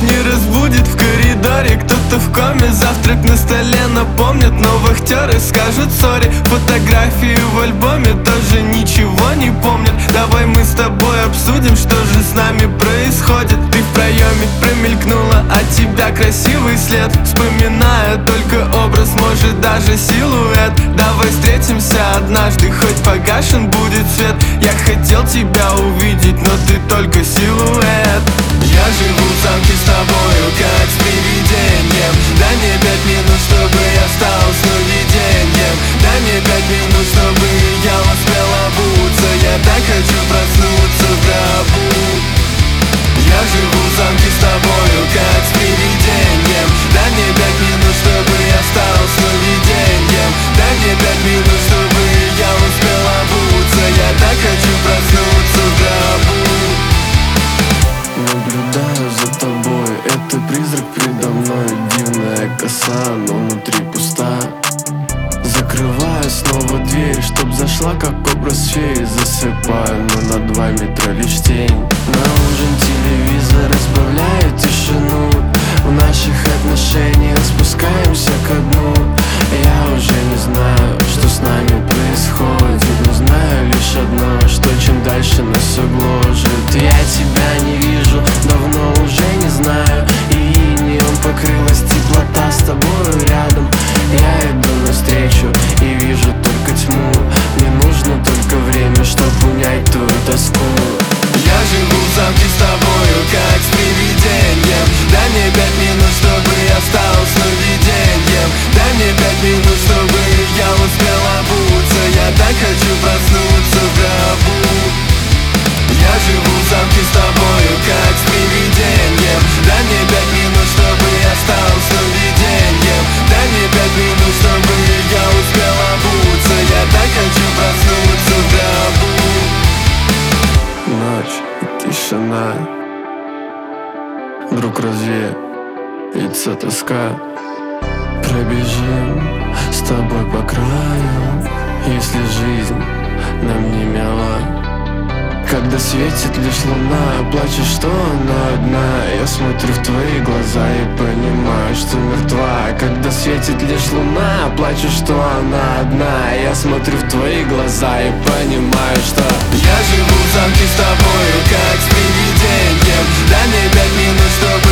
не разбудит в коридоре. Кто-то в коме, завтрак на столе напомнит, но вахтеры скажут сори. Фотографии в альбоме тоже ничего не помнят. Давай мы с тобой обсудим, что же с нами происходит. Ты в проеме промелькнула, от тебя красивый след. Вспоминая только образ, может даже силуэт. Давай встретимся однажды, хоть погашен будет свет. Я хотел тебя увидеть, но ты только силуэт. Я живу в замке с тобою, как с привидением. Дай мне 5 минут, чтобы я стал сновидением. Дай мне 5 минут, чтобы я успел обуться. Я так хочу проснуться в гробу. Я живу в замке с тобою, как с привидением. Дай мне 5 минут, чтобы я стал сновидением. Дай мне 5 минут, чтобы я успел обуться. Я так хочу проснуться в гробу. Наблюдаю за тобой, это призрак предо мной. Дивная коса, но внутри пуста. Закрываю снова дверь, чтоб зашла как образ феи. Засыпаю, но над 2 метра лишь тень. На ужин телевизор разбавляет тишину. В наших отношениях спускаемся ко дну. Я уже не знаю, что с нами происходит, но знаю лишь одно, что чем дальше нас все гложет. Я тебя не вижу, давно уже не знаю. И инеем покрылась теплота с тобою рядом. Я иду навстречу и вижу только тьму. Мне нужно только время, чтоб унять твою тоску. Я живу в замке с тобою, как с привидением. Дай мне 5 минут, чтобы я стал сновидением. Дай мне 5 минут, чтобы я успел обуться. Я так хочу проснуться в гробу. Я живу в замке с тобою, как с привидением. Дай мне 5 минут, чтобы я стал сновидением. Дай мне 5 минут, чтобы я успел обуться. Я так хочу проснуться в гробу. Ночь и тишина, вдруг развеется тоска. Пробежим с тобой по краю, если жизнь нам не мила. Когда светит лишь луна, плачешь, что она одна. Я смотрю в твои глаза и понимаю, что мертва. Когда светит лишь луна, плачешь, что она одна. Я смотрю в твои глаза и понимаю, что я живу в замке с тобою, как с привидением. Дай мне 5 минут, чтобы